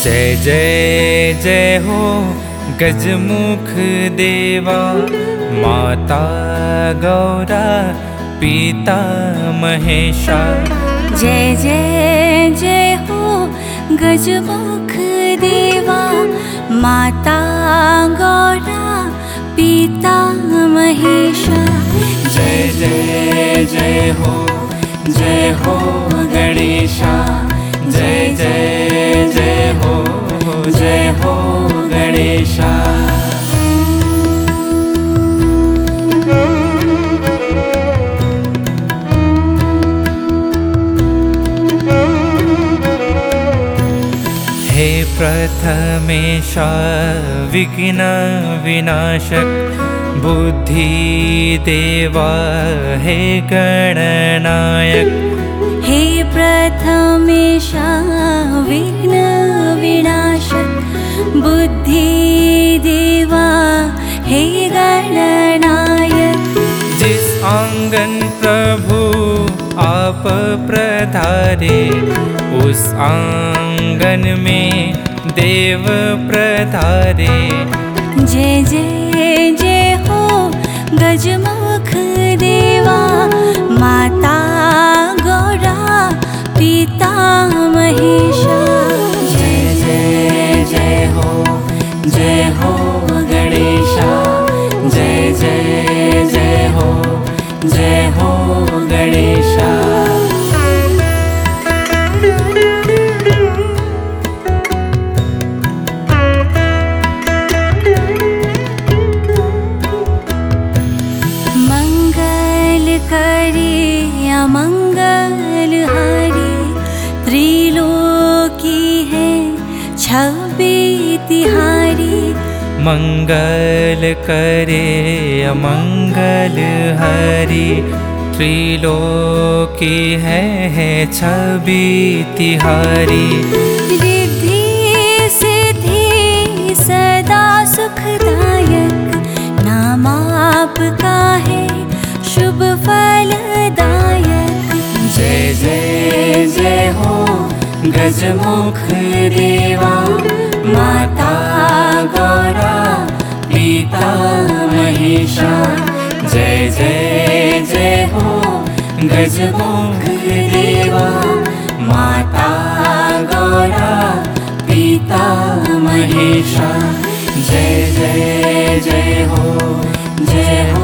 जय जय जय हो गजमुख देवा, माता गौरा पिता महेशा। जय जय जय हो गजमुख देवा, माता गौरा पिता महेशा। जय जय जय हो गणेशा, जय जय जय हो गणेशा। हे प्रथमेशा विघ्न विनाशक, बुद्धि देवा हे गणनायक। हे प्रथमेशा विघ्न विनाशक, बुद्धि देवा हे गणनायक। जिस आंगन प्रभु आप प्रधारे, उस आंगन में देव प्रधारे। जय जय जय हो गजमुख देवा, माता गौरा पिता महेशा। जय जय हो गणेशा, जय जय हो गणेशा। करे अमंगल हारी, त्रिलोकी है छवि तिहारी। मंगल करे अमंगल हरि, त्रिलोकी है छवि तिहारी। रिद्धि सिद्धि सदा सुखदायक, नाम आपका है शुभ फलदायक। जय जय हो गजमुख देवा, माता गौरा पिता महेशा। जय जय हो गजमुख देवा, माता गौरा पिता महेशा। जय जय हो